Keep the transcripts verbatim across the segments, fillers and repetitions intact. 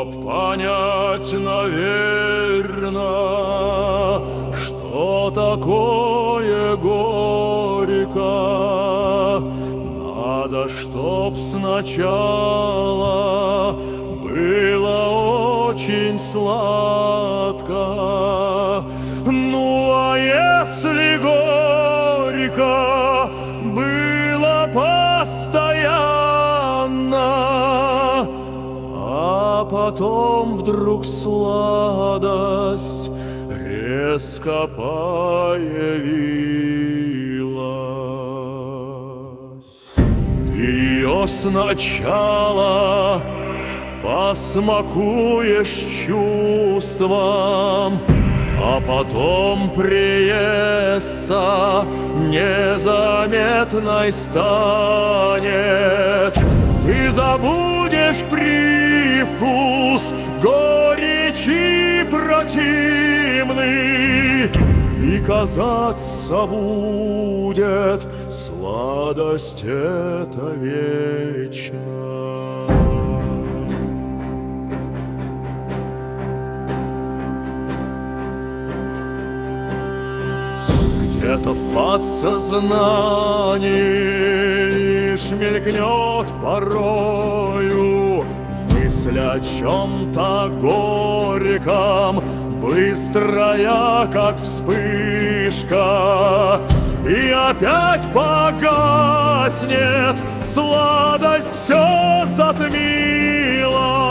Чтоб понять, наверно, что такое горько, надо, чтоб сначала было очень сладко. Ну, а если горько было постоянно, а потом вдруг сладость резко появилась. Ты ее сначала посмакуешь чувством, а потом приесса незаметной станет. Ты забудешь привкус горечи противный, и казаться будет сладость эта вечна. Где-то в подсознании лишь мелькнет порою мысль о чем-то горьком, быстрая, как вспышка, и опять погаснет, сладость все затмила.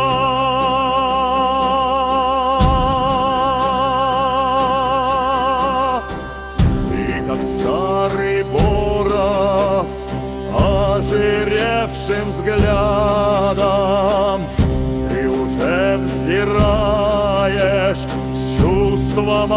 Старый Боров ожиревшим взглядом ты уже взираешь с чувством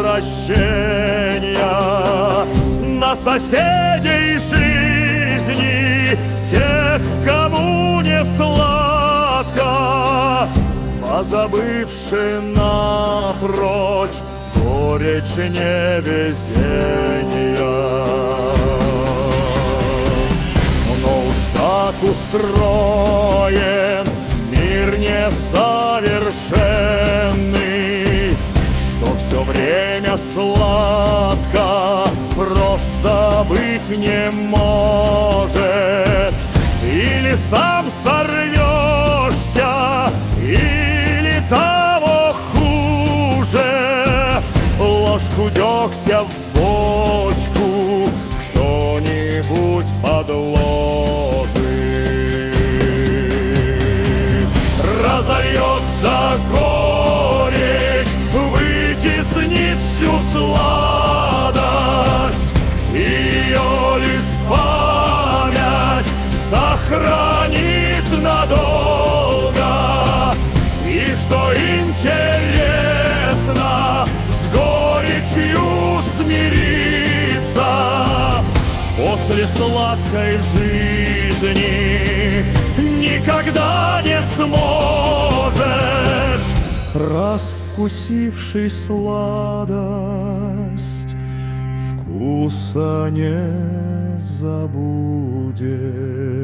отвращения на соседей жизни, тех, кому не сладко, позабывши напрочь горечь невезения. Но уж так устроен мир несовершенный, что все время сладко просто быть не может. Или сам сорвешься, или того хуже, ложку дегтя в бочку кто-нибудь подложит. Разольется горечь, вытеснит всю сладость, ее лишь память сохранит надолго. И что интересно, с горечью смириться после сладкой жизни никогда не сможешь, раз вкусивший сладость вкуса не забудешь.